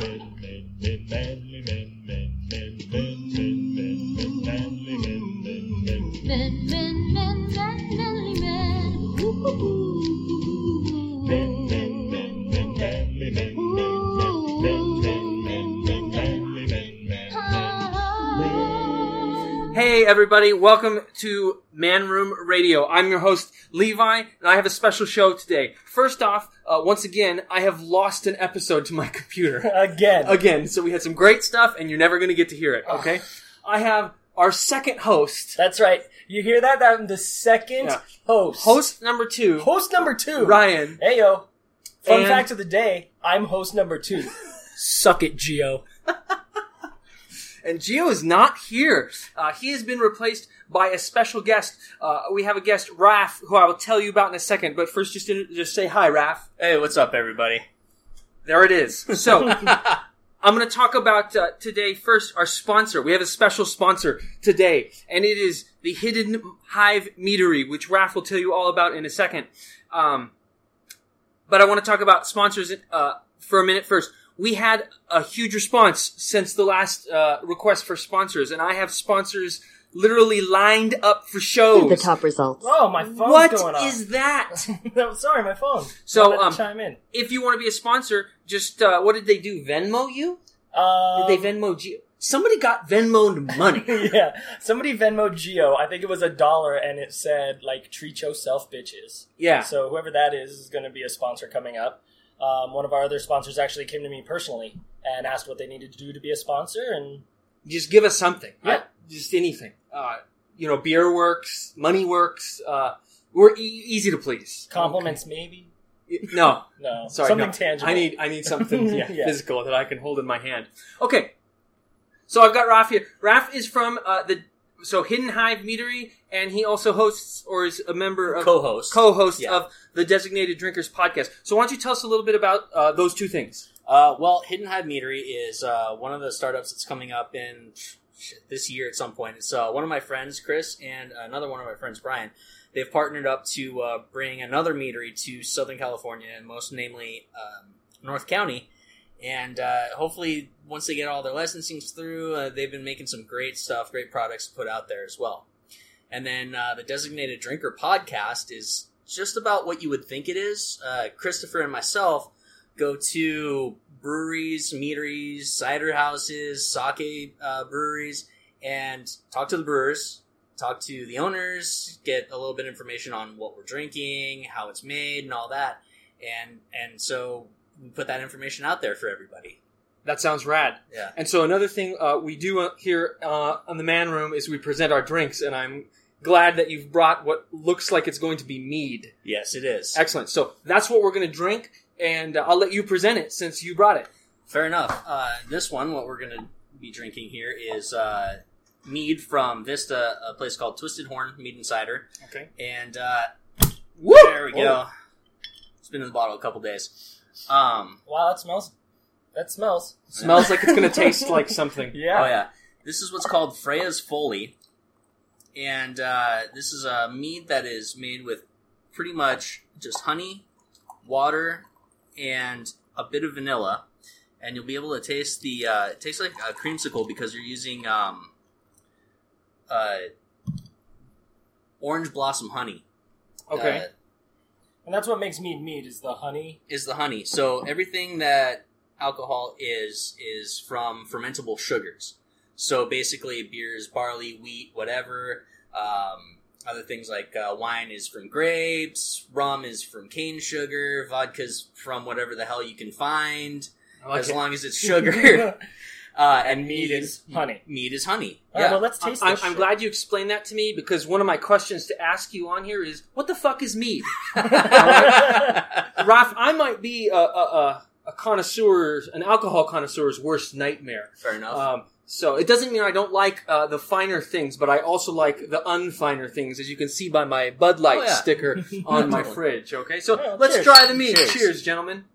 Hey everybody, welcome to Man Room Radio. I'm your host, Levi, and I have a special show today. First off, once again, I have lost an episode to my computer. Again. So we had some great stuff, and you're never going to get to hear it, okay? I have our second host. That's right. You hear that? I'm the second host. Host number two. Ryan. Hey, yo. Fun fact of the day, I'm host number 2. Suck it, Gio. And Gio is not here. He has been replaced by a special guest. We have a guest, Raph, who I will tell you about in a second. But first, just say hi, Raph. Hey, what's up, everybody? There it is. So, I'm going to talk about today first our sponsor. We have a special sponsor today, and it is the Hidden Hive Meadery, which Raph will tell you all about in a second. But I want to talk about sponsors for a minute first. We had a huge response since the last request for sponsors, and I have sponsors literally lined up for shows. The top results. Oh, my phone's going off. What is that? Sorry, my phone. So, chime in. If you want to be a sponsor, just, what did they do? Venmo you? Did they Venmo Gio? Somebody got Venmo'd money. Yeah, somebody Venmo'd Gio. I think it was $1, and it said, like, treat yourself, bitches. Yeah. So whoever that is going to be a sponsor coming up. One of our other sponsors actually came to me personally and asked what they needed to do to be a sponsor, and just give us something. Yeah. Just anything. Beer works, money works. We're easy to please. Compliments, maybe. No, sorry, something tangible. I need something physical that I can hold in my hand. Okay, so I've got Raph here. Raph is from Hidden Hive Meadery, and he also hosts or is a member of co-host of the Designated Drinkers podcast. So why don't you tell us a little bit about those two things? Hidden Hive Meadery is one of the startups that's coming up in this year at some point. It's one of my friends, Chris, and another one of my friends, Brian. They've partnered up to bring another meadery to Southern California, and most namely North County. And hopefully, once they get all their licensings through, they've been making some great stuff, great products to put out there as well. And then the Designated Drinker podcast is just about what you would think it is. Christopher and myself go to breweries, meaderies, cider houses, sake breweries, and talk to the brewers, talk to the owners, get a little bit of information on what we're drinking, how it's made, and all that. And so we put that information out there for everybody. That sounds rad. Yeah. And so another thing we do here on the Man Room is we present our drinks, and I'm glad that you've brought what looks like it's going to be mead. Yes, it is. Excellent. So that's what we're going to drink, and I'll let you present it since you brought it. Fair enough. This one, what we're going to be drinking here is mead from Vista, a place called Twisted Horn Mead and Cider. Okay. And woo! There we go. It's been in the bottle a couple days. Wow, that smells. Smells like it's going to taste like something. Yeah. Oh, yeah. This is what's called Freya's Foley. And this is a mead that is made with pretty much just honey, water, and a bit of vanilla. And you'll be able to taste the... it tastes like a creamsicle because you're using orange blossom honey. Okay. And that's what makes mead is the honey? Is the honey. So everything that alcohol is from fermentable sugars. So basically beers, barley, wheat, whatever. Other things like wine is from grapes, rum is from cane sugar, vodka's from whatever the hell you can find, as long as it's sugar. And mead is honey. Mead is honey. All right, well, let's taste this. I'm glad you explained that to me, because one of my questions to ask you on here is, what the fuck is mead? Ralph, I might be a connoisseur, an alcohol connoisseur's worst nightmare. Fair enough. So it doesn't mean I don't like the finer things, but I also like the unfiner things, as you can see by my Bud Light sticker on my fridge. Okay, so let's try the mead. Cheers, gentlemen.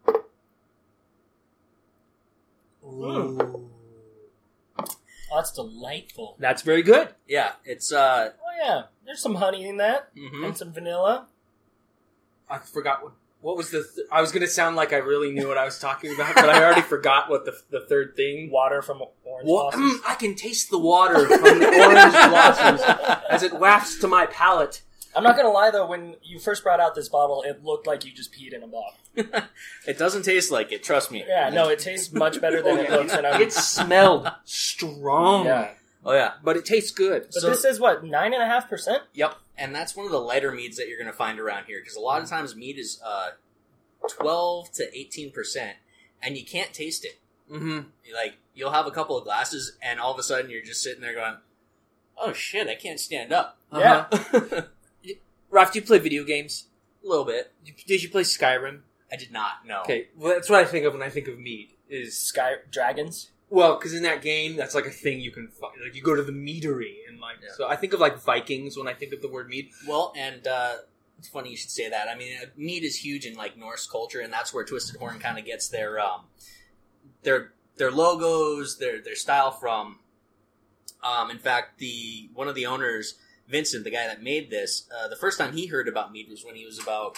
Ooh. Oh, that's delightful. That's very good. Yeah, it's Oh yeah, there's some honey in that, mm-hmm. and some vanilla. I forgot what. What was I was going to sound like I really knew what I was talking about, but I already forgot what the third thing. Water from orange blossoms. I can taste the water from the orange blossoms as it wafts to my palate. I'm not going to lie, though, when you first brought out this bottle, it looked like you just peed in a bottle. It doesn't taste like it, trust me. Yeah, no, it tastes much better than it looks. And It smelled strong. Yeah. Oh, yeah. But it tastes good. But this is, what, 9.5%? Yep. And that's one of the lighter meads that you're going to find around here, because a lot of times mead is 12 to 18%, and you can't taste it. Mm-hmm. Like, you'll have a couple of glasses, and all of a sudden you're just sitting there going, oh shit, I can't stand up. Yeah. Ralph, do you play video games? A little bit. Did you play Skyrim? I did not, no. Okay, well, that's what I think of when I think of mead. Sky Dragons? Well, because in that game, that's like a thing you can find. Like, you go to the meadery, and like, so I think of like Vikings when I think of the word mead. Well, and it's funny you should say that. I mean, mead is huge in like Norse culture, and that's where Twisted Horn kind of gets their logos, their style from. In fact, one of the owners, Vincent, the guy that made this, the first time he heard about mead was when he was about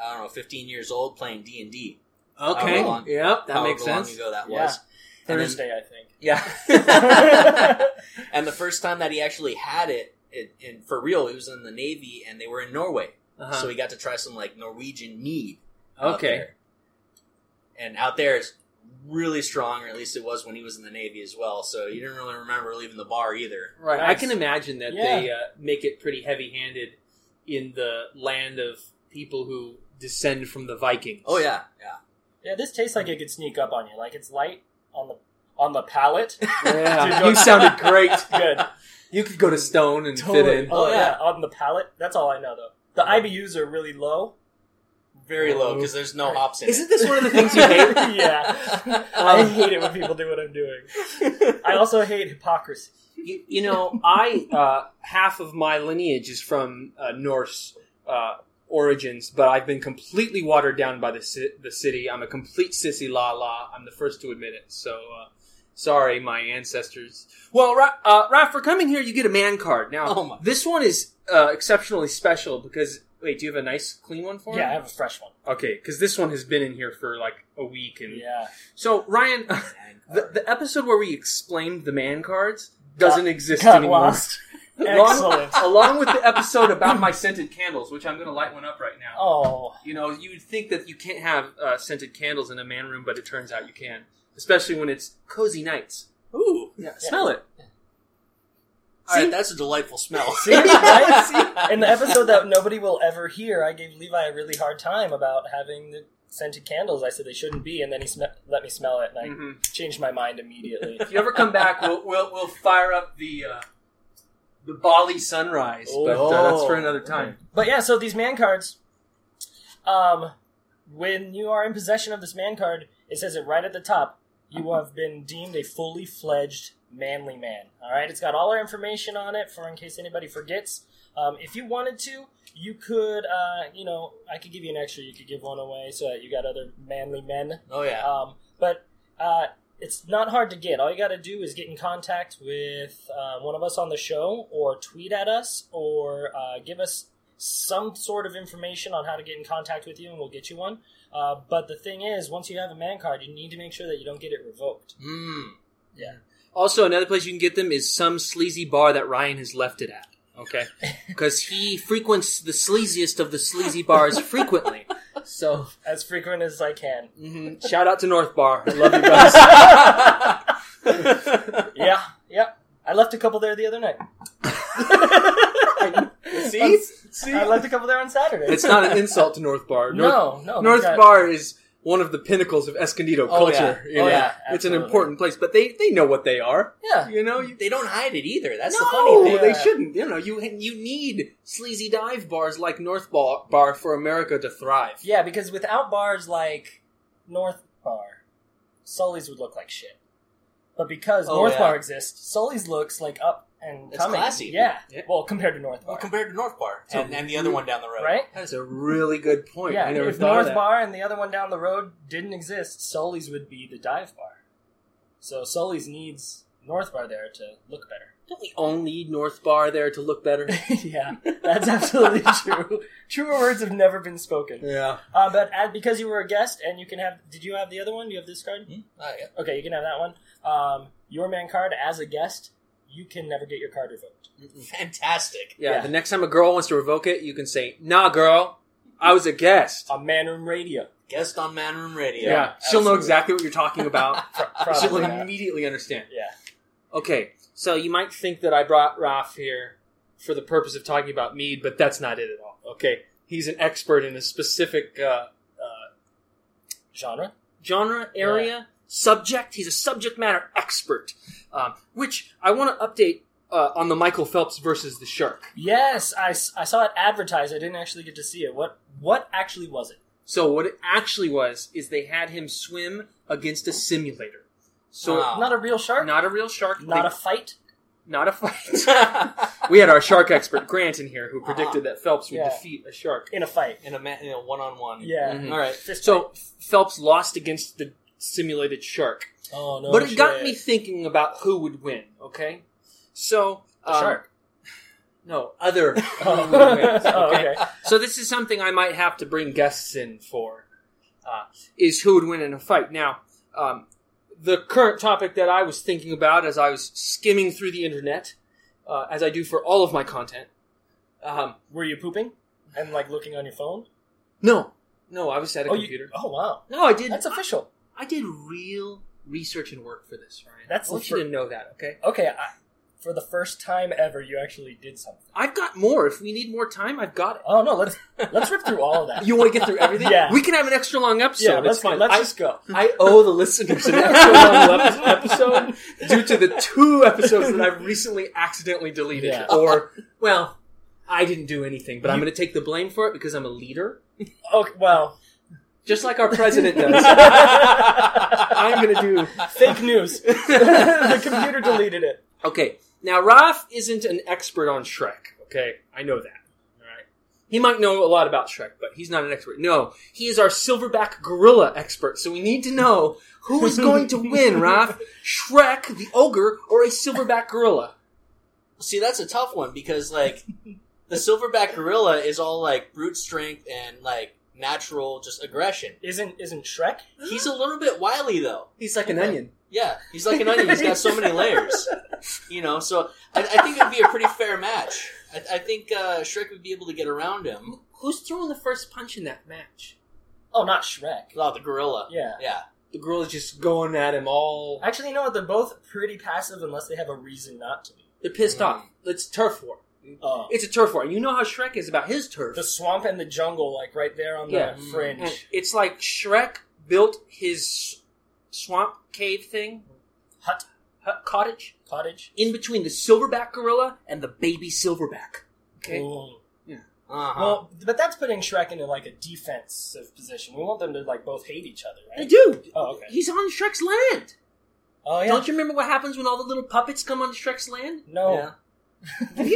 15 years old playing D&D. Okay, yep, that makes sense. How long ago that was. Thursday, I think. Yeah. And the first time that he actually had it, for real, he was in the Navy, and they were in Norway. Uh-huh. So he got to try some like Norwegian mead. Okay. There. And out there it's really strong, or at least it was when he was in the Navy as well. So you didn't really remember leaving the bar either. Right. Nice. I can imagine that they make it pretty heavy-handed in the land of people who descend from the Vikings. Oh yeah, yeah. Yeah, this tastes like it could sneak up on you. Like, it's light on the palate. Yeah. You sounded great. Good. You could go to Stone and fit in. Oh, yeah, on the palate. That's all I know, though. The IBUs are really low. Very low, because there's no hops in Isn't it. this one of the things you hate? Yeah. I hate it when people do what I'm doing. I also hate hypocrisy. You know, half of my lineage is from Norse origins, but I've been completely watered down by the city. I'm a complete sissy la. I'm the first to admit it. So, sorry, my ancestors. Well, Raph, for coming here, you get a man card. Now, this one is exceptionally special because... Wait, do you have a nice, clean one for me? Yeah, I have a fresh one. Okay, because this one has been in here for like a week. And yeah. So, Ryan, the episode where we explained the man cards doesn't exist anymore. Lost. Excellent. Along with the episode about my scented candles, which I'm going to light one up right now. Oh. You know, you would think that you can't have scented candles in a man room, but it turns out you can. Especially when it's cozy nights. Ooh. Yeah, smell it. Alright, that's a delightful smell. See, right? In the episode that nobody will ever hear, I gave Levi a really hard time about having the scented candles. I said they shouldn't be, and then he let me smell it, and I changed my mind immediately. If you ever come back, we'll fire up the Bali sunrise, but that's for another time. But yeah, so these man cards, when you are in possession of this man card, it says it right at the top. You have been deemed a fully fledged manly man. All right, it's got all our information on it for in case anybody forgets. If you wanted to, you could, I could give you an extra. You could give one away so that you got other manly men. Oh yeah. But it's not hard to get. All you got to do is get in contact with one of us on the show, or tweet at us, or give us some sort of information on how to get in contact with you, and we'll get you one. But the thing is, once you have a man card, you need to make sure that you don't get it revoked. Yeah. Also, another place you can get them is some sleazy bar that Ryan has left it at. Okay? Because he frequents the sleaziest of the sleazy bars frequently. So as frequent as I can. Mm-hmm. Shout out to North Bar. I love you guys. Yeah. I left a couple there the other night. See? I left a couple there on Saturday. It's not an insult to North Bar. No. North Bar is one of the pinnacles of Escondido culture. Yeah. It's an important place, but they know what they are. Yeah. You know, they don't hide it either. That's the funny thing. They shouldn't. You know, you need sleazy dive bars like North Bar for America to thrive. Yeah, because without bars like North Bar, Sully's would look like shit. But because North Bar exists, Sully's looks like up and it's coming. Classy. Yeah. Well, compared to North Bar. Well, compared to North Bar. And the other one down the road. Right? That's a really good point. Yeah, I never if thought North of that. Bar and the other one down the road didn't exist, Sully's would be the dive bar. So Sully's needs North Bar there to look better. Don't we all need North Bar there to look better? Yeah, that's absolutely true. Truer words have never been spoken. Yeah. But because you were a guest, and you can have... Did you have the other one? Do you have this card? Yeah. Okay, you can have that one. Your man card, as a guest, you can never get your card revoked. Fantastic. Yeah, the next time a girl wants to revoke it, you can say, "Nah, girl, I was a guest." On Man Room Radio. Guest on Man Room Radio. Yeah, she'll know exactly what you're talking about. She'll Probably not. immediately understand. Yeah. Okay, so you might think that I brought Raph here for the purpose of talking about mead, but that's not it at all. Okay, he's an expert in a specific Genre? area, subject. He's a subject matter expert, which I want to update on the Michael Phelps versus the shark. Yes, I saw it advertised. I didn't actually get to see it. What actually was it? So what it actually was is they had him swim against a simulator. So Not a real shark? not a real shark. Not a fight? Not a fight. We had our shark expert Grant in here who predicted that Phelps would Yeah. defeat a shark. In a fight. In a one-on-one. Yeah. Mhm. All right. Fist So fight. Phelps lost against the simulated shark. Oh, no But it got shit. me thinking about who would win, okay? So... The shark. No, other who would Oh, win, okay? okay. So this is something I might have to bring guests in for, is who would win in a fight. Now, the current topic that I was thinking about as I was skimming through the internet, as I do for all of my content, Were you pooping? And, looking on your phone? no, I was at a computer. Oh, wow. No, I did. That's official. I did real research and work for this, Ryan. That's I want you to know that, okay? Okay, for the first time ever, you actually did something. I've got more. If we need more time, I've got it. Oh, no, let's rip through all of that. You want to get through everything? Yeah. We can have an extra long episode. Yeah, It's fine. let's just go. I owe the listeners an extra long episode due to the 2 episodes that I've recently accidentally deleted. Yeah. Or, well, I didn't do anything, but I'm going to take the blame for it because I'm a leader. Okay, well... Just like our president does. I'm going to do... Fake news. The computer deleted it. Okay, now Raph isn't an expert on Shrek, okay? I know that, alright? He might know a lot about Shrek, but he's not an expert. No, he is our silverback gorilla expert, so we need to know who is going to win, Raph? Shrek, the ogre, or a silverback gorilla? See, that's a tough one because, the silverback gorilla is all, brute strength and, natural just aggression. Isn't Shrek? He's a little bit wily, though. He's like an onion. Yeah, he's like an onion. He's got so many layers. So I think it would be a pretty fair match. I think Shrek would be able to get around him. Who's throwing the first punch in that match? Oh, not Shrek. Oh, the gorilla. Yeah. Yeah. The gorilla's just going at him all... Actually, you know what? They're both pretty passive unless they have a reason not to be. They're pissed off. It's turf war. Oh. It's a turf war. You know how Shrek is about his turf. The swamp and the jungle, right there on Yeah. the fringe. And it's like Shrek built his swamp cave thing, cottage, in between the silverback gorilla and the baby silverback. Okay? Ooh. Uh-huh. Well, but that's putting Shrek into a defensive position. We want them to both hate each other, right? They do. Oh, okay. He's on Shrek's land. Oh yeah. Don't you remember what happens when all the little puppets come on Shrek's land? No. Yeah. Have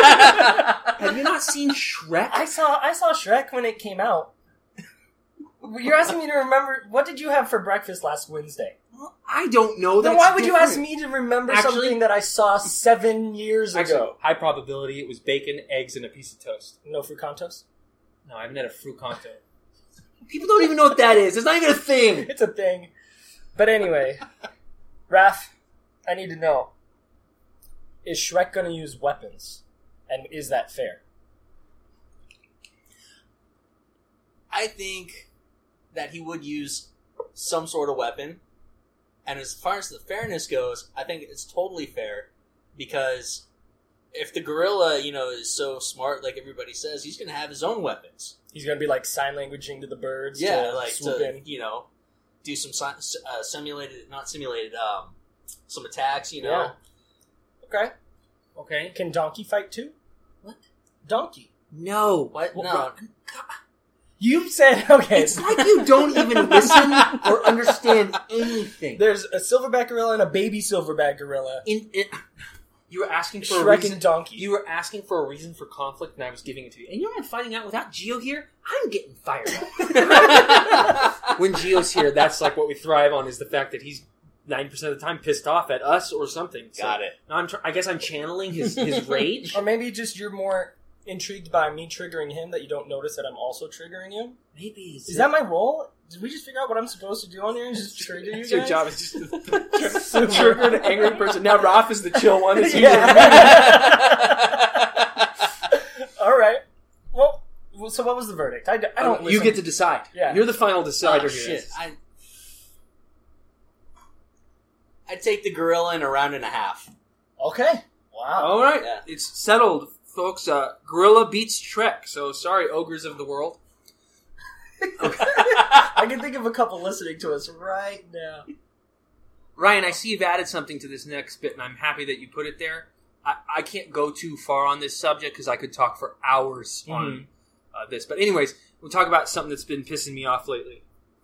you not seen Shrek? I saw Shrek when it came out. You're asking me to remember. What did you have for breakfast last Wednesday? Well, I don't know. Then That's why would you ask different. me to remember Actually- something that I saw 7 years Actually, ago? high probability it was bacon, eggs, and a piece of toast. No frucantos? No, I haven't had a frucanto. People don't even know what that is. It's not even a thing. It's a thing. But anyway, Raph, I need to know. Is Shrek going to use weapons? And is that fair? I think that he would use some sort of weapon. And as far as the fairness goes, I think it's totally fair. Because if the gorilla, is so smart, like everybody says, he's going to have his own weapons. He's going to be sign languaging to the birds Yeah, to swoop in. do some some attacks, Yeah. Okay. Okay. Can Donkey fight too? What? Donkey. No. What? Well, No. You said, okay. It's like you don't even listen or understand anything. There's a silverback gorilla and a baby silverback gorilla. You were asking for a Shrek reason. and Donkey. You were asking for a reason for conflict, and I was giving it to you. And you know what I'm finding out? Without Geo here, I'm getting fired up. When Geo's here, that's what we thrive on, is the fact that he's 90% of the time pissed off at us or something. So Got it. now I guess I'm channeling his rage. Or maybe just you're more intrigued by me triggering him that you don't notice that I'm also triggering you. Maybe. Is that my role? Did we just figure out what I'm supposed to do on here and just trigger you guys? Your job is just to trigger an angry person. Now Raph is the chill one. It's All right. Well, so what was the verdict? I don't listen. You get to decide. Yeah. You're the final decider here. Shit. I'd take the gorilla in a round and a half. Okay. Wow. All right. Yeah. It's settled, folks. Gorilla beats Shrek. So sorry, ogres of the world. I can think of a couple listening to us right now. Ryan, I see you've added something to this next bit, and I'm happy that you put it there. I can't go too far on this subject because I could talk for hours on this. But anyways, we'll talk about something that's been pissing me off lately.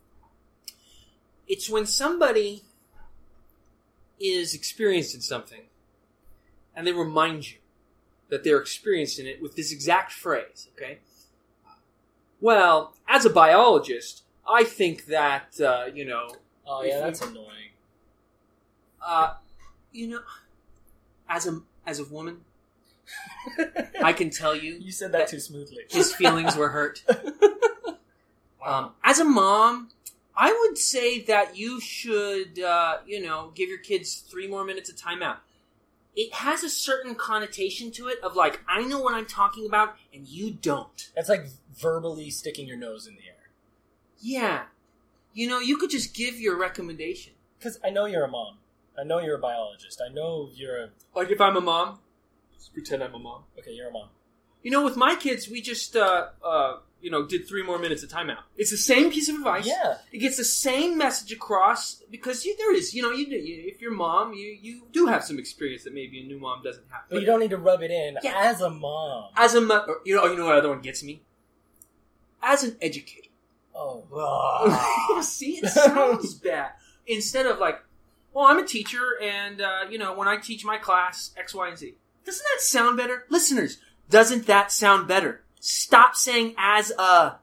It's when somebody is experienced in something, and they remind you that they're experienced in it with this exact phrase, okay? Well, as a biologist, I think that, Oh, yeah, that's annoying. As a woman, I can tell you... You said that too smoothly. His feelings were hurt. As a mom, I would say that you should, give your kids 3 more minutes of timeout. It has a certain connotation to it of like, I know what I'm talking about and you don't. It's like verbally sticking your nose in the air. Yeah. You could just give your recommendation. Because I know you're a mom. I know you're a biologist. I know you're a... Like if I'm a mom? Just pretend I'm a mom. Okay, you're a mom. With my kids, we just, did 3 more minutes of timeout. It's the same piece of advice. Yeah. It gets the same message across because there is, if you're mom, you do have some experience that maybe a new mom doesn't have. But you don't need to rub it in as a mom. As a mom, you know what other one gets me? As an educator. Oh. See, it sounds bad. Instead of like, well, I'm a teacher and, when I teach my class, X, Y, and Z. Doesn't that sound better? Listeners, doesn't that sound better? Stop saying as a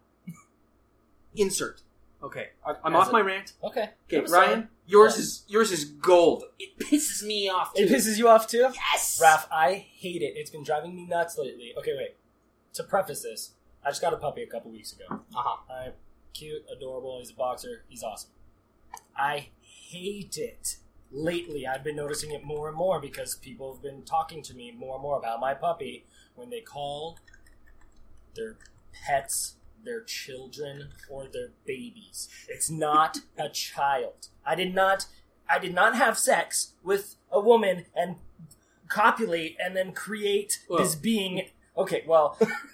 insert. Okay, I'm off my rant. Okay. Okay, Ryan, yours is gold. It pisses me off too. It pisses you off too? Yes! Raph, I hate it. It's been driving me nuts lately. Okay, wait. To preface this, I just got a puppy a couple weeks ago. Alright, cute, adorable, he's a boxer, he's awesome. I hate it. Lately, I've been noticing it more and more because people have been talking to me more and more about my puppy when they call their pets their children or their babies. It's not a child. I did not have sex with a woman and copulate and then create this being. Okay, well,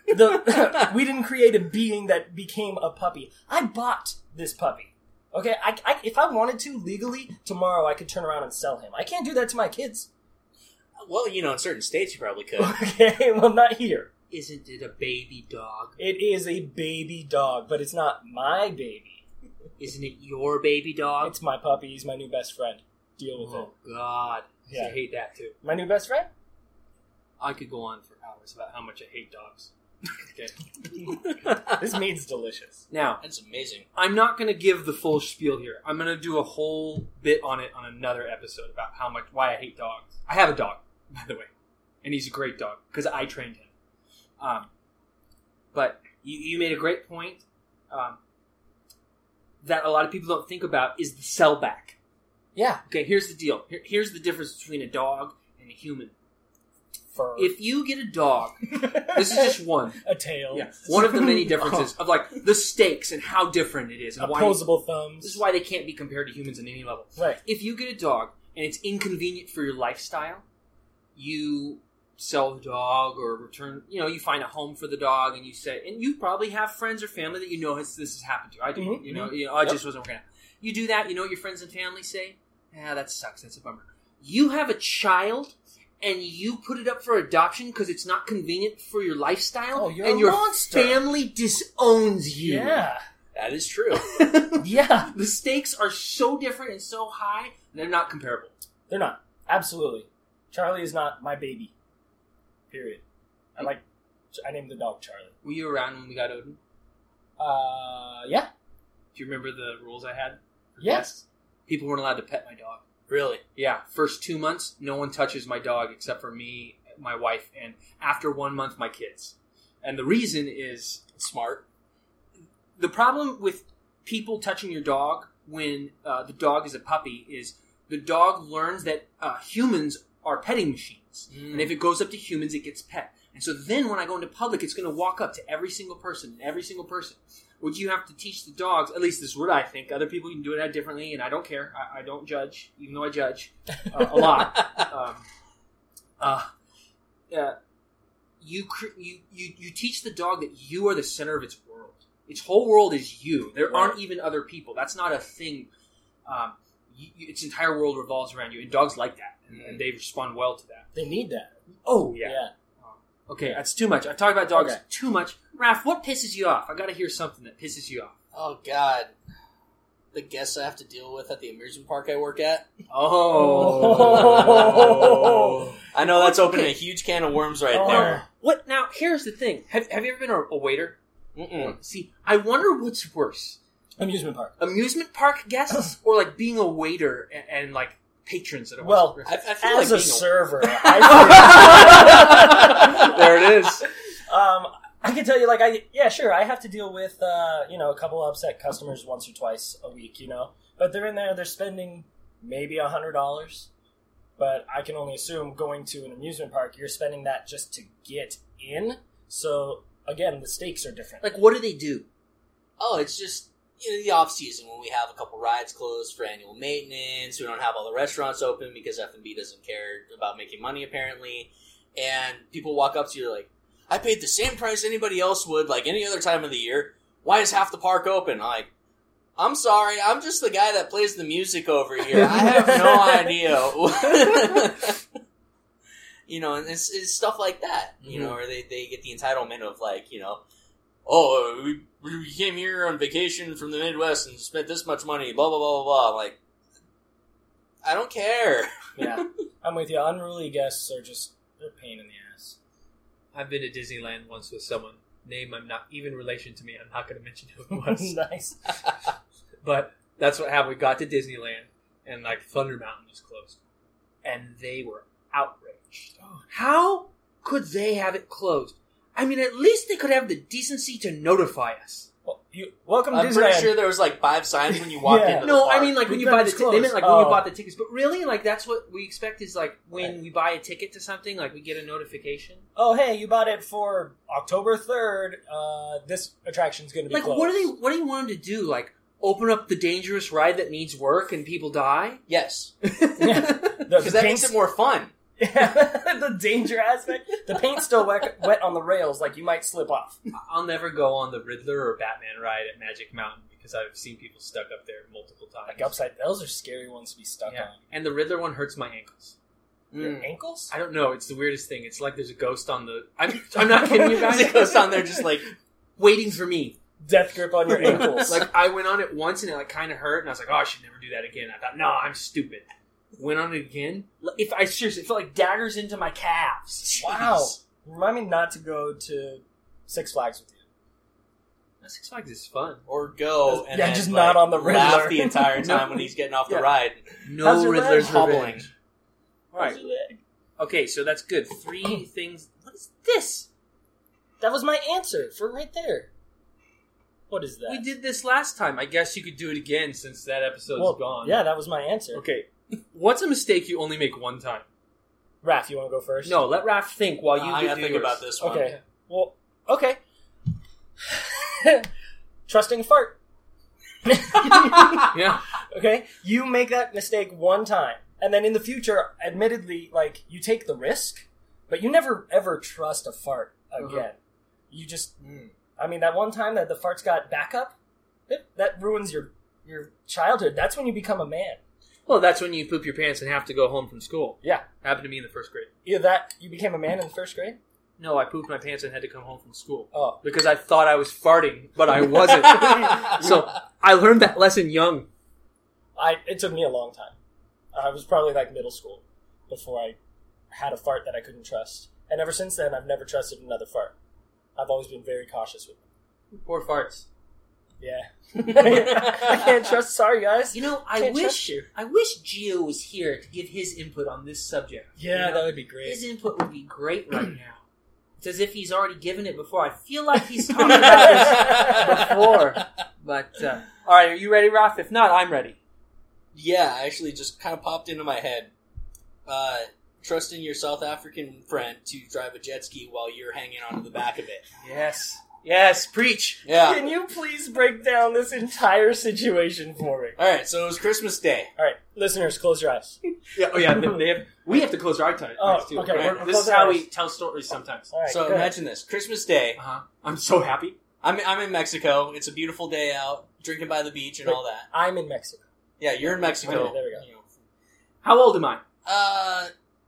we didn't create a being that became a puppy. I bought this puppy. Okay, I if I wanted to, legally, tomorrow I could turn around and sell him. I can't do that to my kids. Well, in certain states you probably could. Okay, well, not here. Isn't it a baby dog? It is a baby dog, but it's not my baby. Isn't it your baby dog? It's my puppy. He's my new best friend. Deal with it. Oh, God. Yeah. I hate that, too. My new best friend? I could go on for hours about how much I hate dogs. Okay. This meat's delicious. Now, That's amazing. I'm not going to give the full spiel here. I'm going to do a whole bit on it on another episode about why I hate dogs. I have a dog, by the way, and he's a great dog because I trained him. But you made a great point that a lot of people don't think about is the sellback. Yeah. Okay, here's the deal. Here's the difference between a dog and a human. Fur. If you get a dog, this is just one. A tail. Yeah, one of the many differences of like the stakes and how different it is. And Opposable thumbs. This is why they can't be compared to humans on any level. Right. If you get a dog and it's inconvenient for your lifestyle, you sell the dog or return, you find a home for the dog and you say, and you probably have friends or family that this has happened to. I do. Mm-hmm. It just wasn't working out. You do that, what your friends and family say? Yeah, that sucks. That's a bummer. You have a child and you put it up for adoption because it's not convenient for your lifestyle, you're and a your monster. family disowns you. Yeah. That is true. Yeah. The stakes are so different and so high, they're not comparable. They're not. Absolutely. Charlie is not my baby. Period. I named the dog Charlie. Were you around when we got Odin? Yeah. Do you remember the rules I had? Yes. Guests? People weren't allowed to pet my dog. Really? Yeah, first 2 months, no one touches my dog except for me, my wife, and after 1 month, my kids. And the reason is... Smart. The problem with people touching your dog when the dog is a puppy is the dog learns that humans are petting machines. And if it goes up to humans, it gets pet. And so then when I go into public, it's going to walk up to every single person. What you have to teach the dogs, at least this is what I think. Other people can do it differently, and I don't care. I don't judge, even though I judge a lot. You teach the dog that you are the center of its world. Its whole world is you. There aren't even other people. That's not a thing. Its entire world revolves around you, and dogs like that, and they respond well to that. They need that. Oh, yeah. Okay, that's too much. I've talked about dogs too much. Raph, what pisses you off? I got to hear something that pisses you off. Oh, God. The guests I have to deal with at the amusement park I work at. Oh. I know that's opening a huge can of worms right there. What? Now, here's the thing. Have you ever been a waiter? Mm-mm. See, I wonder what's worse. Amusement park. Amusement park guests or, like, being a waiter and like, patrons at a Well, I feel as like a being server, There it is. I can tell you, like, I have to deal with, a couple upset customers once or twice a week, But they're in there, they're spending maybe $100. But I can only assume going to an amusement park, you're spending that just to get in. So, again, the stakes are different. Like, what do they do? Oh, it's just the off season when we have a couple rides closed for annual maintenance. We don't have all the restaurants open because F&B doesn't care about making money apparently. And people walk up to you like, I paid the same price anybody else would, like any other time of the year. Why is half the park open? I'm like, I'm sorry, I'm just the guy that plays the music over here. I have no idea. And it's stuff like that, where they get the entitlement of like, we came here on vacation from the Midwest and spent this much money, blah, blah, blah, blah, blah. I'm like, I don't care. Yeah, I'm with you. Unruly guests are just a pain in the ass. I've been to Disneyland once with someone. Name I'm not even relation to me. I'm not going to mention who it was. Nice. But that's what happened. We got to Disneyland, and like Thunder Mountain was closed, and they were outraged. How could they have it closed? I mean, at least they could have the decency to notify us. Well, welcome to I'm Disneyland. pretty sure there was like 5 signs when you walked into the No, park. I mean like when you buy the tickets. They meant like when you bought the tickets. But really, like that's what we expect is like when we buy a ticket to something, like we get a notification. Oh, hey, you bought it for October 3rd. This attraction's going to be like closed. What do you want them to do? Like open up the dangerous ride that needs work and people die? Yes. Yeah. Because that makes it more fun. Yeah, the danger aspect. The paint's still wet on the rails, like you might slip off. I'll never go on the Riddler or Batman ride at Magic Mountain because I've seen people stuck up there multiple times. Like upside, those are scary ones to be stuck on. And the Riddler one hurts my ankles. Your ankles? I don't know. It's the weirdest thing. It's like there's a ghost on the... I'm not kidding you guys. There's a ghost on there just like waiting for me. Death grip on your ankles. Like I went on it once and it like kind of hurt and I was like, oh, I should never do that again. I thought, no, I'm stupid. Went on it again. I seriously felt like daggers into my calves. Jeez. Wow. Remind me not to go to Six Flags with you. Six Flags is fun. Or go and then, just not on the Riddler. laugh the entire time when he's getting off the ride. No Riddler's hobbling. Revenge. Alright. Okay, so that's good. 3 things. What is this? That was my answer for right there. What is that? We did this last time. I guess you could do it again since that episode's gone. Yeah, that was my answer. Okay. What's a mistake you only make one time? Raph, you want to go first? No, let Raph think while you I gotta think yours. about this one. Okay. Well, okay. Trusting a fart. Yeah. Okay? You make that mistake one time. And then in the future, admittedly, like, you take the risk, but you never ever trust a fart again. You just... I mean, that one time that the farts got backup, that ruins your childhood. That's when you become a man. Well, that's when you poop your pants and have to go home from school. Yeah. Happened to me in the 1st grade. Either that, you became a man in the 1st grade? No, I pooped my pants and had to come home from school. Oh. Because I thought I was farting, but I wasn't. So, I learned that lesson young. It took me a long time. I was probably like middle school before I had a fart that I couldn't trust. And ever since then, I've never trusted another fart. I've always been very cautious with them. Poor farts. Yeah. I can't trust. Sorry, guys. You know, I Can't trust wish you. Gio was here to give his input on this subject. Yeah, You know, that would be great. his input would be great right now. It's as if he's already given it before. I feel like he's talked about this before. But, all right, are you ready, Ralph? If not, I'm ready. Yeah, actually just kind of popped into my head. Trusting your South African friend to drive a jet ski while you're hanging onto the back of it. Yes. Yes, preach. Yeah. Can you please break down this entire situation for me? Alright, so it was Christmas Day. All right, listeners, close your eyes. Yeah, we have to close our eyes too. okay, Right? we're This is closing how our we eyes. tell stories sometimes. All right, So go ahead. imagine this. Christmas Day. Uh-huh. I'm so happy. I'm in Mexico. It's a beautiful day out, drinking by the beach and all that. I'm in Mexico. Yeah, you're in Mexico. Okay, there we go. You know. How old am I?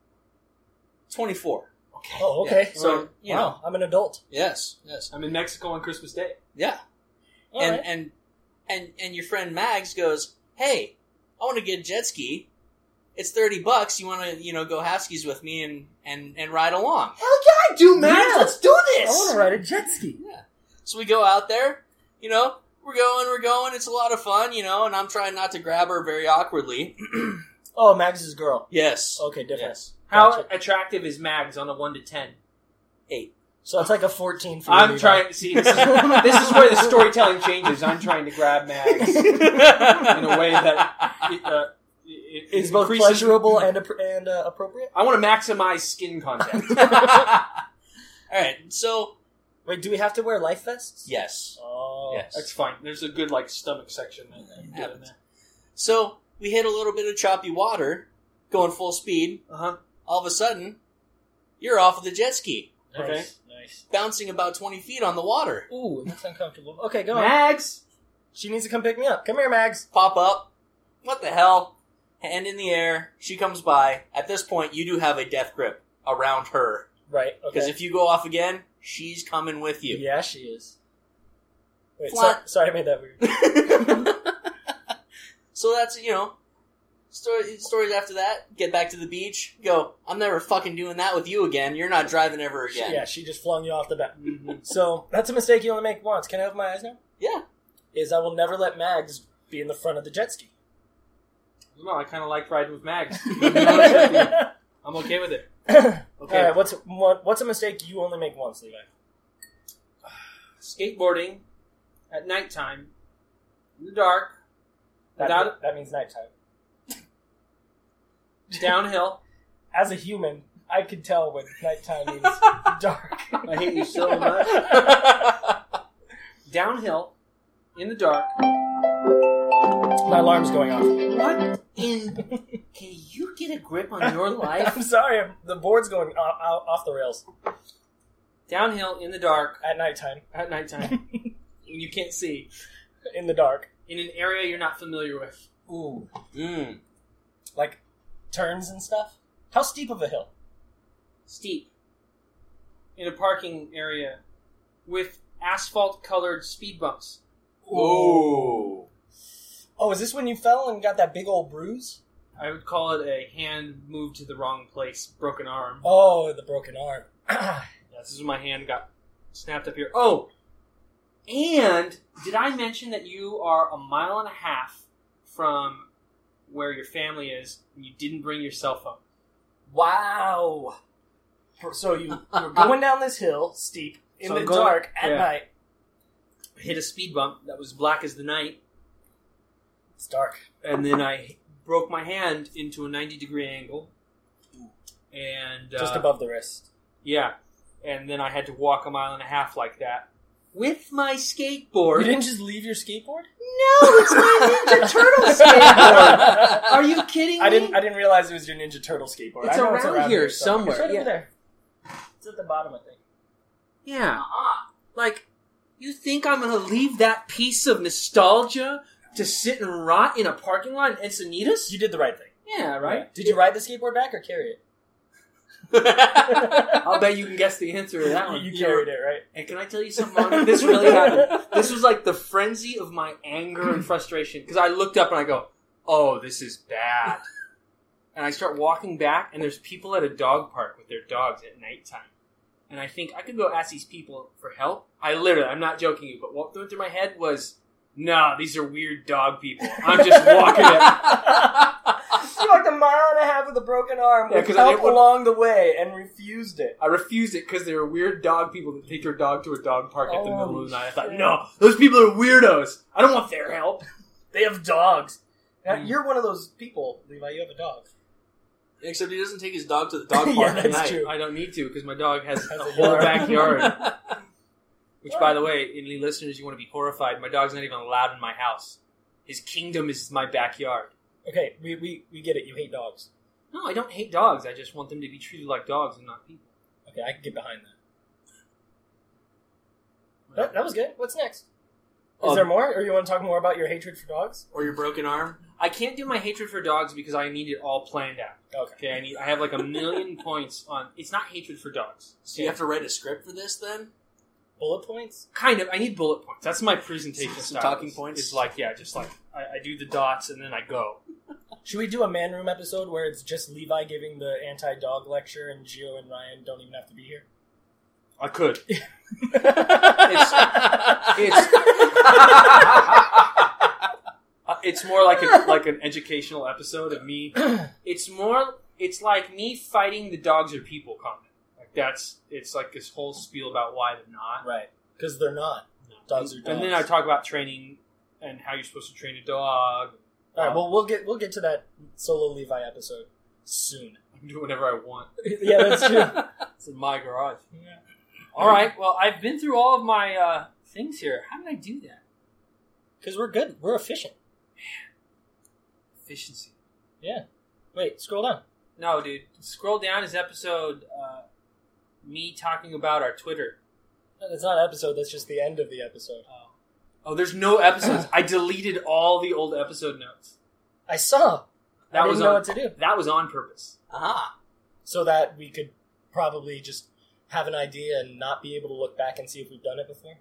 24. Okay. Oh, okay. Yeah. So, you know. Wow, I'm an adult. Yes. I'm in Mexico on Christmas Day. Yeah. All right. And your friend Mags goes, "Hey, I want to get a jet ski. It's $30. You want to, go half skis with me and ride along?" Hell yeah, I do, man. Yeah. Let's do this. I want to ride a jet ski. Yeah. So we go out there, we're going, it's a lot of fun, and I'm trying not to grab her very awkwardly. Oh, Mags' girl. Yes. Okay, different. Yes. How Gotcha. attractive is Mags on a 1 to 10? 8. So it's like a 14 for you. I'm Levi. trying to see. This is where the storytelling changes. I'm trying to grab Mags in a way that it Is both increases- pleasurable and appropriate. I want to maximize skin contact. Alright, so, Wait, do we have to wear life vests? yes. Oh. Yes. That's fine. There's a good stomach section that I can get in there. So, we hit a little bit of choppy water, going full speed. Uh-huh. All of a sudden, you're off of the jet ski, Okay. Nice. bouncing about 20 feet on the water. Ooh, that's uncomfortable. Okay, go on. Mags. She needs to come pick me up. Come here, Mags. Pop up. What the hell? Hand in the air. She comes by. At this point, you do have a death grip around her. Right. Because Okay. if you go off again, she's coming with you. Yeah, she is. Wait, Flat. sorry, I made that weird. So that's, stories after that. Get back to the beach. Go, I'm never fucking doing that with you again. You're not driving ever again. Yeah, she just flung you off the bat. Mm-hmm. So that's a mistake you only make once. Can I open my eyes now? Yeah. Is I will never let Mags be in the front of the jet ski. No, I kind of like riding with Mags. To be honest with you. I'm okay with it. Okay. All right, what's a mistake you only make once, Levi? Skateboarding at nighttime in the dark, That means nighttime. downhill. As a human, I could tell when nighttime means dark. I hate you so much. Downhill in the dark. My alarm's going off. What in? Can you get a grip on your life? I'm sorry, the board's going off the rails. Downhill in the dark At nighttime. at nighttime. You can't see. In the dark. In an area you're not familiar with. Ooh. Mm. Like turns and stuff? How steep of a hill? Steep. In a parking area with asphalt-colored speed bumps. Ooh. Oh, is this when you fell and got that big old bruise? I would call it a hand moved to the wrong place, broken arm. Oh, the broken arm. Yeah, this is when my hand got snapped up here. Oh! And did I mention that you are 1.5 miles from where your family is and you didn't bring your cell phone? Wow. So you're going down this hill, steep, in So the I'm going- dark, at yeah. night. I hit a speed bump that was black as the night, It's dark. and then I broke my hand into a 90-degree angle. And Just above the wrist. yeah, and then I had to walk 1.5 miles like that with my skateboard. You didn't just leave your skateboard? No, it's my Ninja Turtle skateboard. Are you kidding me? I didn't realize it was your Ninja Turtle skateboard. It's I know around here somewhere, It's right yeah. over there. It's at the bottom, I think. Yeah. Like, you think I'm going to leave that piece of nostalgia to sit and rot in a parking lot in Encinitas? You did the right thing. Yeah, right? Did you ride the skateboard back or carry it? I'll bet you can guess the answer to that one. You carried it, right? And can I tell you something, Mom? This really happened. This was like the frenzy of my anger and frustration. Because I looked up and I go, oh, this is bad. And I start walking back, and there's people at a dog park with their dogs at nighttime. And I think I could go ask these people for help. I'm not joking you, but what went through my head was, No, these are weird dog people. I'm just walking it. You walked a mile and a half with a broken arm with 'cause help along the way and refused it. I refused it because they were weird dog people that take their dog to a dog park at the middle Holy of the night. I thought, shit. no, those people are weirdos. I don't want their help. They have dogs. Now, you're one of those people, Levi. You have a dog. Except he doesn't take his dog to the dog Yeah, park at that's night. true. I don't need to because my dog has Has a a whole yard. backyard. Which, by the way, any listeners, you want to be horrified, my dog's not even allowed in my house. His kingdom is my backyard. Okay, we get it. You hate dogs. No, I don't hate dogs. I just want them to be treated like dogs and not people. Okay, I can get behind that. That was good. What's next? Is there more, or you want to talk more about your hatred for dogs? Or your broken arm. I can't do my hatred for dogs because I need it all planned out. Okay. Okay, I have like a million points on. It's not hatred for dogs. So you have to write a script for this then? Bullet points? Kind of. I need bullet points. That's my presentation Some style. talking points? It's like, yeah, just like I do the dots and then I go. Should we do a man room episode where it's just Levi giving the anti-dog lecture and Gio and Ryan don't even have to be here? I could. It's more like an educational episode of me. It's like me fighting the dogs are people comment. It's like this whole spiel about why they're not. Right. Because they're not. Dogs are dogs. And then I talk about training and how you're supposed to train a dog. All right, well, we'll get to that solo Levi episode soon. I can do whatever I want. Yeah, that's true. It's in my garage. Yeah. All right. Well, I've been through all of my things here. How did I do that? Because we're good. We're efficient. Efficiency. Yeah. Wait, scroll down. No, dude. Scroll down is episode me talking about our Twitter. No, that's not an episode. That's just the end of the episode. Oh, there's no episodes. I deleted all the old episode notes. I saw. I didn't know what to do. That was on purpose. Aha. So that we could probably just have an idea and not be able to look back and see if we've done it before.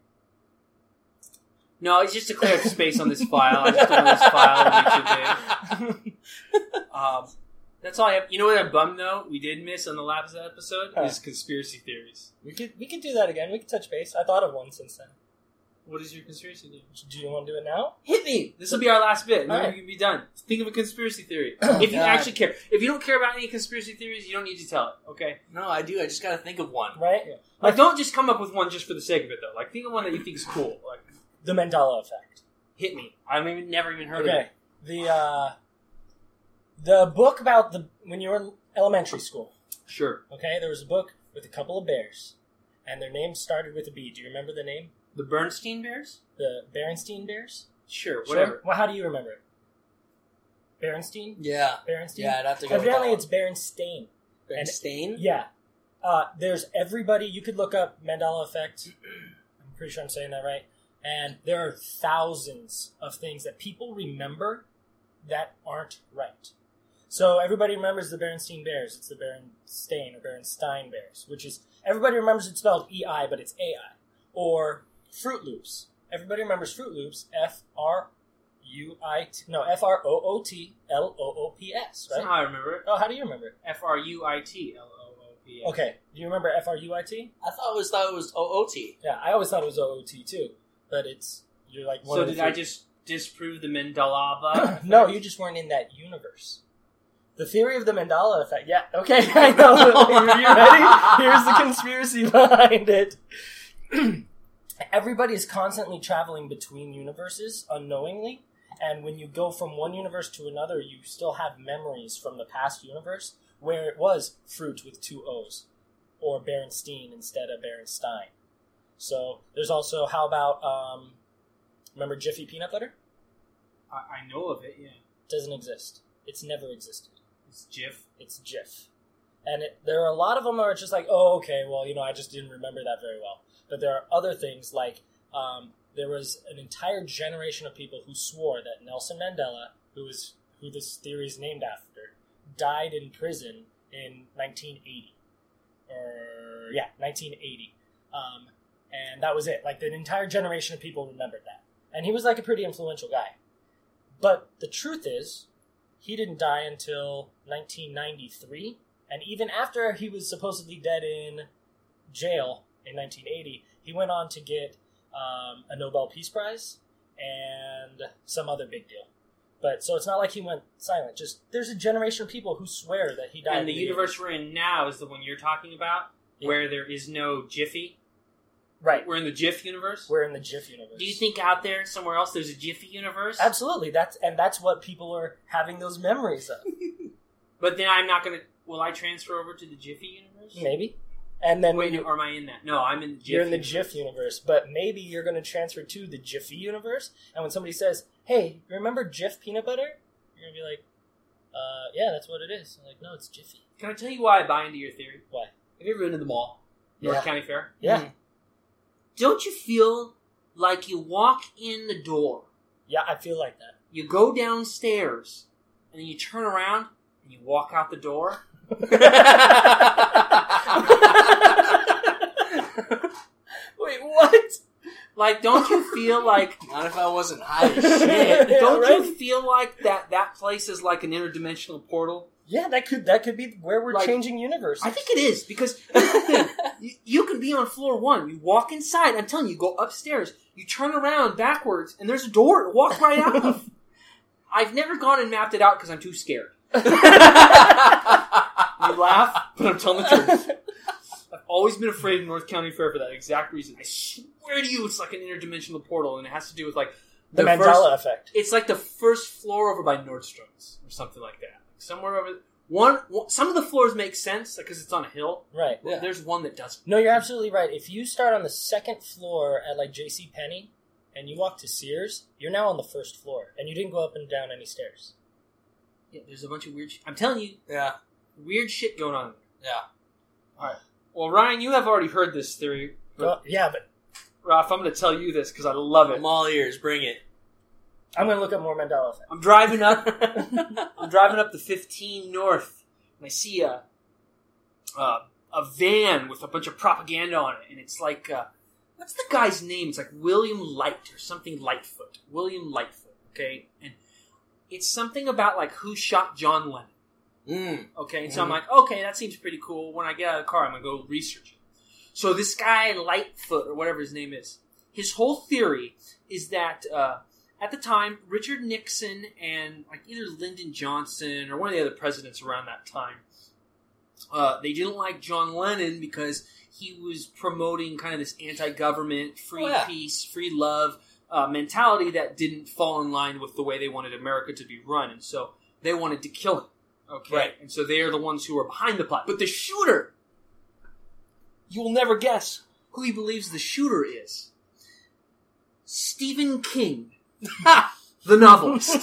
No, it's just to clear up space on this file. I just don't know this file on YouTube. That's all I have. You know what I'm bummed though? We did miss on the last episode is conspiracy theories. We could do that again. We could touch base. I thought of one since then. What is your conspiracy theory? Do you want to do it now? Hit me. This will be our last bit. And then All right. we can be done. Think of a conspiracy theory. If you God. actually care. If you don't care about any conspiracy theories, you don't need to tell it. Okay. No, I do. I just gotta think of one. Right? Like, don't just come up with one just for the sake of it, though. Like, think of one that you think is cool. Like, The Mandela Effect. hit me. I've never even heard of Okay. it. The book about when you were in elementary school. Sure. Okay, there was a book with a couple of bears, and their names started with a B. Do you remember the name? The Bernstein Bears? The Berenstein Bears? Sure, whatever. Sure. Well, how do you remember it? Berenstein? Yeah. Berenstein? Yeah, I'd have to go Evidently, with it's Berenstain. that. Stain? Yeah. There's everybody. You could look up Mandela Effect. I'm pretty sure I'm saying that right. And there are thousands of things that people remember that aren't right. So everybody remembers the Berenstein Bears. It's the Berenstain or Berenstein Bears, which is, everybody remembers it's spelled E-I, but it's A-I. Or Fruit Loops. Everybody remembers Fruit Loops, F-R-O-O-T-L-O-O-P-S, That's right? not how I remember it. Oh, how do you remember it? F-R-U-I-T-L-O-O-P-S. Okay, do you remember F-R-U-I-T? I thought it was OOT. Yeah, I always thought it was O-O-T too, but you're like one So of the did I three. just disprove the Mandela effect? No, you just weren't in that universe. The theory of the Mandela effect. Yeah, okay, I know. You ready? Here's the conspiracy behind it. Everybody is constantly traveling between universes unknowingly, and when you go from one universe to another, you still have memories from the past universe where it was fruit with two O's, or Berenstein instead of Berenstein. So there's also, how about, remember Jiffy peanut butter? I know of it, yeah. Doesn't exist. It's never existed. It's Jif. It's Jif. And there are a lot of them where it's just like, oh, okay, well, I just didn't remember that very well. But there are other things like there was an entire generation of people who swore that Nelson Mandela, who this theory is named after, died in prison in 1980. 1980. And that was it. Like, the entire generation of people remembered that. And he was like a pretty influential guy. But the truth is, he didn't die until 1993. And even after he was supposedly dead in jail in 1980, he went on to get a Nobel Peace Prize and some other big deal. But so it's not like he went silent. Just there's a generation of people who swear that he died. And the universe we're in now is the one you're talking about, where there is no Jiffy. Right. We're in the Jiff universe? We're in the Jiff universe. Do you think out there, somewhere else, there's a Jiffy universe? Absolutely. That's what people are having those memories of. But then I'm not going to... Will I transfer over to the Jiffy universe? Maybe. And then Wait, or am I in that? No, I'm in the Jiff You're in the universe. Jiff universe. But maybe you're going to transfer to the Jiffy universe. And when somebody says, hey, remember Jiff peanut butter? You're going to be like, yeah, that's what it is. I'm like, no, it's Jiffy. Can I tell you why I buy into your theory? Why? Have you ever been to the mall? North County Fair? Yeah. Mm. Don't you feel like you walk in the door, Yeah, I feel like that. you go downstairs, and then you turn around, and you walk out the door? Wait, what? Like, don't you feel like... Not if I wasn't high as shit. Don't right? you feel like that place is like an interdimensional portal? Yeah, that could be where we're Like, changing universes. I think it is, because you can be on floor 1. You walk inside. I'm telling you, you go upstairs. You turn around backwards, and there's a door to walk right out of. I've never gone and mapped it out because I'm too scared. You laugh, but I'm telling the truth. I've always been afraid of North County Fair for that exact reason. I swear to you, it's like an interdimensional portal, and it has to do with like the Mandela effect. It's like the first floor over by Nordstrom's or something like that. Somewhere over one. Some of the floors make sense because it's on a hill. Right. Yeah. There's one that doesn't. No, you're absolutely right. If you start on the second floor at like J.C. Penney and you walk to Sears, you're now on the first floor, and you didn't go up and down any stairs. Yeah, there's a bunch of weird. I'm telling you, weird shit going on there. Yeah. All right. Well, Ryan, you have already heard this theory. But Yeah, but Ralph, I'm going to tell you this because I love it. I'm all ears. Bring it. I'm going to look up more Mandela effect. I'm driving up. I'm driving up the 15 North, and I see a van with a bunch of propaganda on it, and it's like, what's the guy's name? It's like William Light or something Lightfoot. William Lightfoot. Okay, and it's something about like who shot John Lennon. Okay, and so I'm like, okay, that seems pretty cool. When I get out of the car, I'm gonna go research it. So this guy Lightfoot or whatever his name is, his whole theory is that. At the time, Richard Nixon and like either Lyndon Johnson or one of the other presidents around that time, they didn't like John Lennon because he was promoting kind of this anti-government, free peace, free love mentality that didn't fall in line with the way they wanted America to be run. And so they wanted to kill him. Okay? Right. And so they are the ones who are behind the plot. But the shooter, you will never guess who he believes the shooter is. Stephen King. The novelist.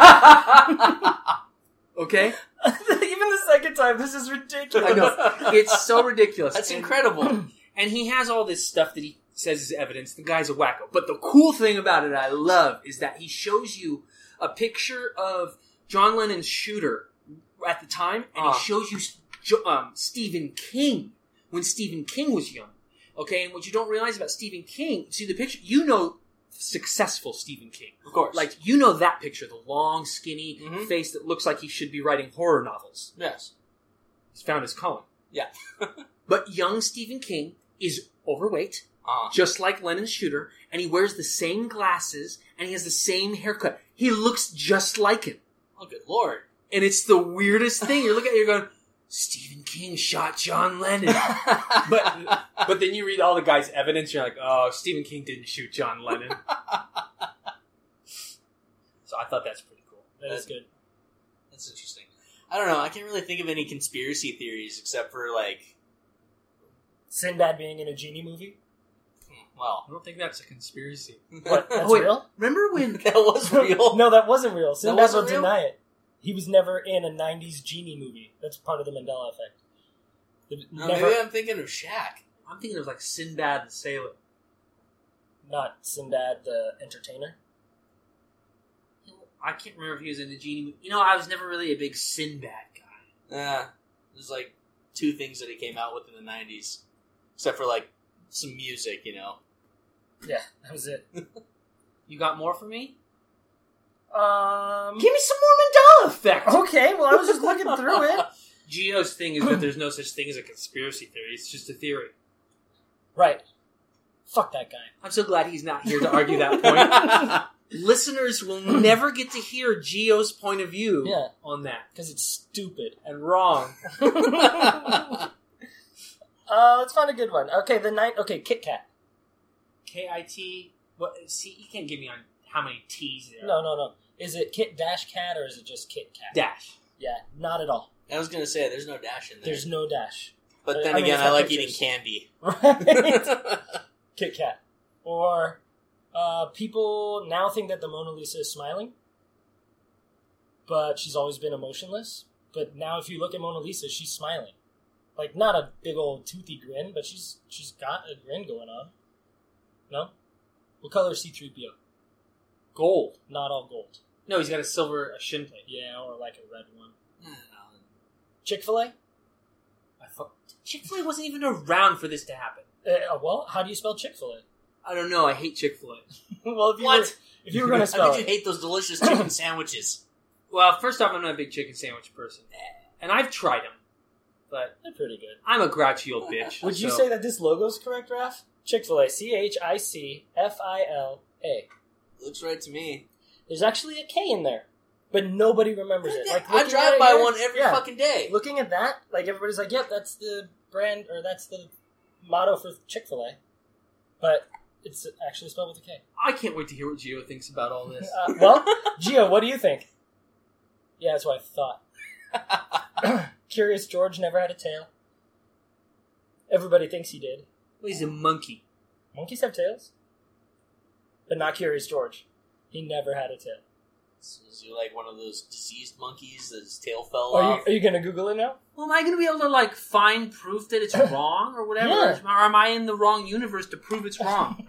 Okay? Even the second time, this is ridiculous. I know. It's so ridiculous. That's incredible. And he has all this stuff that he says is evidence. The guy's a wacko. But the cool thing about it I love is that he shows you a picture of John Lennon's shooter at the time, and he shows you Stephen King when Stephen King was young. Okay? And what you don't realize about Stephen King, see the picture, you know successful Stephen King. Of course. Like, you know that picture, the long, skinny face that looks like he should be writing horror novels. Yes. He's found his calling. Yeah. But young Stephen King is overweight, just like Lennon's shooter, and he wears the same glasses, and he has the same haircut. He looks just like him. Oh, good Lord. And it's the weirdest thing. You're looking at it, you're going, Stephen King shot John Lennon. but then you read all the guy's evidence, you're like, oh, Stephen King didn't shoot John Lennon. So I thought that's pretty cool. That is good. That's interesting. I don't know. I can't really think of any conspiracy theories except for, like... Sinbad being in a genie movie? Well, I don't think that's a conspiracy. What? That's wait, real? remember when... that was real. No, that wasn't real. Sinbad wasn't will real? deny it. He was never in a 90s genie movie. That's part of the Mandela effect. No, maybe I'm thinking of Shaq. I'm thinking of like Sinbad the Sailor. Not Sinbad the entertainer. I can't remember if he was in the genie movie. You know, I was never really a big Sinbad guy. There's like 2 things that he came out with in the 90s. Except for like some music, you know. Yeah, that was it. You got more for me? Give Give me some more Mandela effect! Okay, well, I was just looking through it. Gio's thing is that there's no such thing as a conspiracy theory. It's just a theory. Right. Fuck that guy. I'm so glad he's not here to argue that point. listeners will never get to hear Gio's point of view on that. Because it's stupid. And wrong. Let's find a good one. Okay, Kit Kat. K-I-T... What? See, you can't give me on how many T's there are. No. Is it Kit-Kat or is it just Kit Kat? Dash. Yeah, not at all. I was going to say, there's no dash in there. There's no dash. But then again, I like eating candy. Right? Kit Kat. Or, people now think that the Mona Lisa is smiling. But she's always been emotionless. But now if you look at Mona Lisa, she's smiling. Like, not a big old toothy grin, but she's got a grin going on. No? What color is C-3PO? Gold. Not all gold. No, he's got a silver shin plate. Yeah, or like a red one. No. Chick-fil-A? Chick-fil-A wasn't even around for this to happen. Well, how do you spell Chick-fil-A? I don't know. I hate Chick-fil-A. Well, if you were going to spell I bet you hate those delicious chicken sandwiches. Well, first off, I'm not a big chicken sandwich person. And I've tried them. But they're pretty good. I'm a grouchy old bitch. Would you say that this logo's correct, Raph? Chick-fil-A. C-H-I-C-F-I-L-A. Looks right to me. There's actually a K in there. But nobody remembers it. Like, I drive by one every fucking day. Looking at that, like, everybody's like, yep, that's the brand, or that's the motto for Chick-fil-A. But it's actually spelled with a K. I can't wait to hear what Gio thinks about all this. Well, Gio, what do you think? Yeah, that's what I thought. Curious George never had a tail. Everybody thinks he did. Well, he's a monkey. Monkeys have tails? But not Curious George. He never had a tail. So is he like one of those diseased monkeys that his tail fell off? Are you going to Google it now? Well, am I going to be able to, like, find proof that it's wrong or whatever? Yeah. Or am I in the wrong universe to prove it's wrong?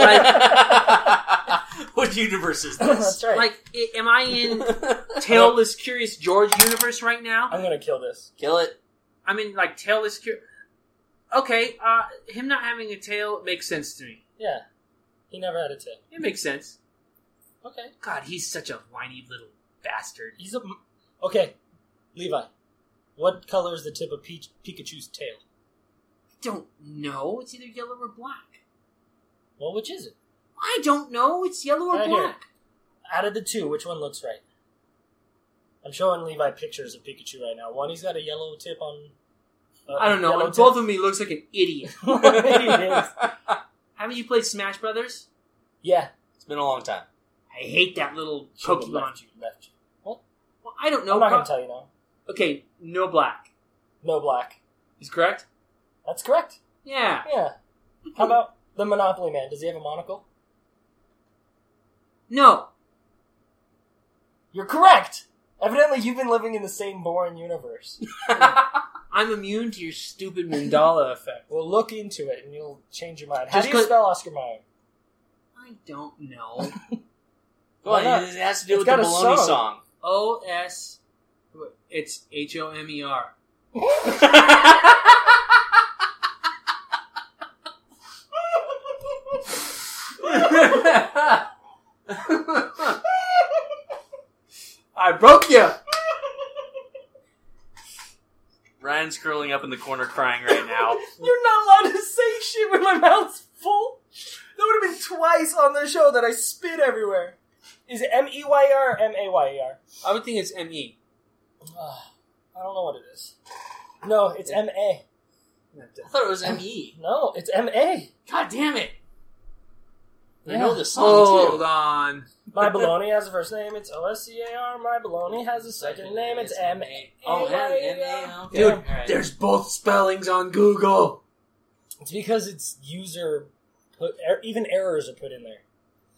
What universe is this? That's right. Like, am I in Tailless Curious George universe right now? I'm going to kill this. Kill it. I'm in, like, Tailless Curious... Okay, him not having a tail makes sense to me. Yeah. He never had a tail. It makes sense. Okay. God, he's such a whiny little bastard. Okay, Levi. What color is the tip of Pikachu's tail? I don't know. It's either yellow or black. Well, which is it? I don't know. It's yellow or Right black. here. Out of the two, which one looks right? I'm showing Levi pictures of Pikachu right now. One, he's got a yellow tip on... I don't know. Both of them, he looks like an idiot. Haven't you played Smash Brothers? Yeah. It's been a long time. I hate that little Should've Pokemon. left you. What? Well, I don't know. I'm not going to tell you now. Okay, no black. No black. Is correct? That's correct. Yeah. Yeah. How about the Monopoly Man? Does he have a monocle? No. You're correct! Evidently, you've been living in the same boring universe. I'm immune to your stupid Mandela effect. Well, look into it and you'll change your mind. How Just do you spell Oscar Mayer? I don't know. Go on, it has to do It's with the got a Baloney song. song. O-S... It's H-O-M-E-R. I broke you! Ryan's curling up in the corner crying right now. You're not allowed to say shit when my mouth's full. That would have been twice on the show that I spit everywhere. Is it M-E-Y-E-R or M-A-Y-E-R? I would think it's M-E. I don't know what it is. No, it's M-A. I thought it was M-E. No, it's M-A. God damn it. I Yeah. know the song Hold too. on. My Baloney has a first name, it's O-S-C-A-R. My Baloney has a second name, it's M-A. Oh, M-A. Okay. Dude, All right. there's both spellings on Google. It's because it's user put, even errors are put in there.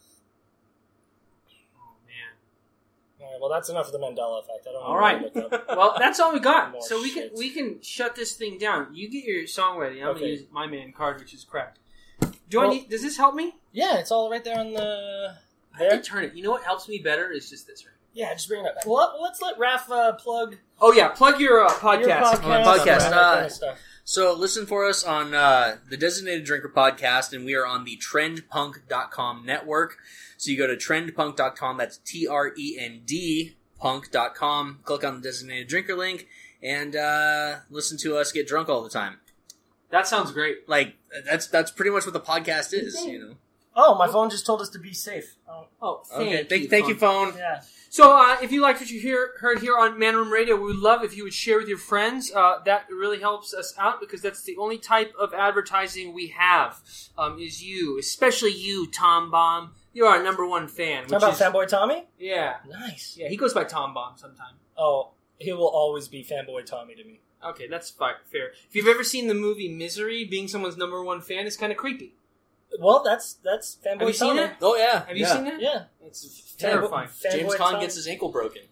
Oh, man. All right, well, that's enough of the Mandela effect. I don't know. All right. what to look up. Well, that's all we got. More So shit. we can shut this thing down. You get your song ready. I'm Okay. going to use my man card, which is cracked. Does this help me? Yeah, it's all right there on the... I have to turn it. You know what helps me better is just this right. Yeah, just bring it up. Well, let's let Raph plug Oh yeah, plug your podcast. your podcast. My podcast, and that kind of stuff. So listen for us on the Designated Drinker podcast, and we are on the trendpunk.com network. So you go to trendpunk.com, that's Trend punk.com, click on the Designated Drinker link, and listen to us get drunk all the time. That sounds great. Like, that's pretty much what the podcast is, you know. Oh, my phone just told us to be safe. Oh, Thank you, phone. Yeah. So, if you liked what you heard here on Man Room Radio, we would love if you would share with your friends. That really helps us out because that's the only type of advertising we have. Is you, especially you, Tom Bomb. You're our number one fan. Talk about Fanboy Tommy? Yeah. Nice. Yeah, he goes by Tom Bomb sometime. Oh, he will always be Fanboy Tommy to me. Okay, that's fair. If you've ever seen the movie Misery, being someone's number one fan is kind of creepy. Well, that's Fanboy Tommy. Have you seen it? Oh, yeah. Have you seen that? Yeah. It's terrifying. James Caan gets his ankle broken.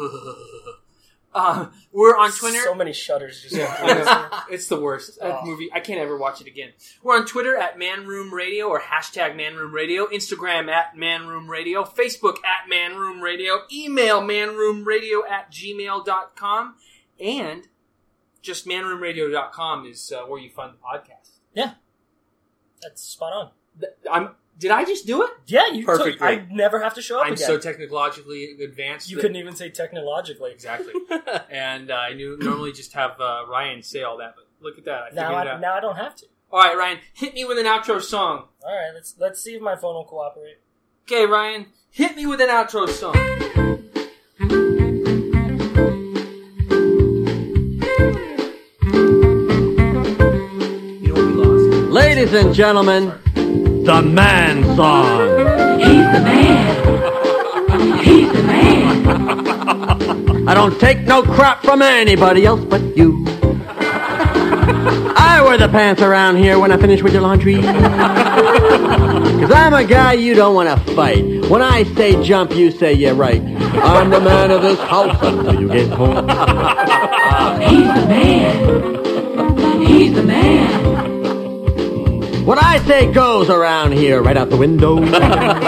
We're on Twitter. So many shudders. Just It's the worst. That movie. I can't ever watch it again. We're on Twitter at ManRoomRadio or hashtag ManRoomRadio. Instagram at ManRoomRadio. Facebook at ManRoomRadio. Email manroomradio@gmail.com. And just manroomradio.com is where you find the podcast. Yeah. That's spot on. Did I just do it? Yeah, you Perfect. I never have to show up I'm again. so technologically advanced. You couldn't even say technologically. Exactly. And I normally just have Ryan say all that, but look at that. I figured it out. Now I don't have to. All right, Ryan, hit me with an outro song. All right, let's see if my phone will cooperate. Okay, Ryan, hit me with an outro song. You know what we lost? Ladies and gentlemen, the man song. He's the man. He's the man. I don't take no crap from anybody else but you. I wear the pants around here when I finish with your laundry. Cause I'm a guy you don't want to fight. When I say jump, you say you're right. I'm the man of this house until you get home. He's the man. He's the man. What I say goes around here right out the window. And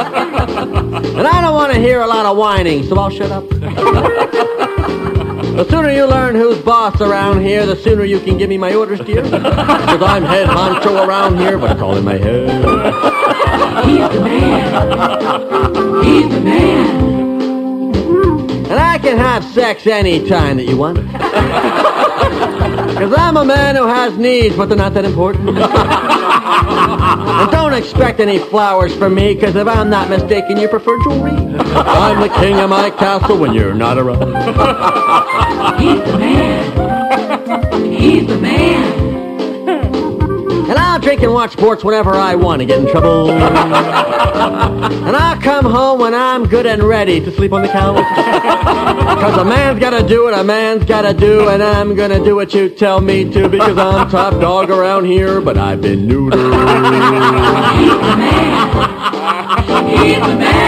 I don't want to hear a lot of whining, so I'll shut up. The sooner you learn who's boss around here, the sooner you can give me my orders, dear. Because I'm head honcho around here, but it's all in my head. He's the man. He's the man. And I can have sex any time that you want. Because I'm a man who has needs, but they're not that important. And don't expect any flowers from me, because if I'm not mistaken, you prefer jewelry. I'm the king of my castle when you're not around. He's the man. He's the man. And I'll drink and watch sports whenever I want to get in trouble. And I'll come home when I'm good and ready to sleep on the couch. Because a man's got to do what a man's got to do, and I'm going to do what you tell me to, because I'm top dog around here, but I've been neutered. He's the man. He's the man.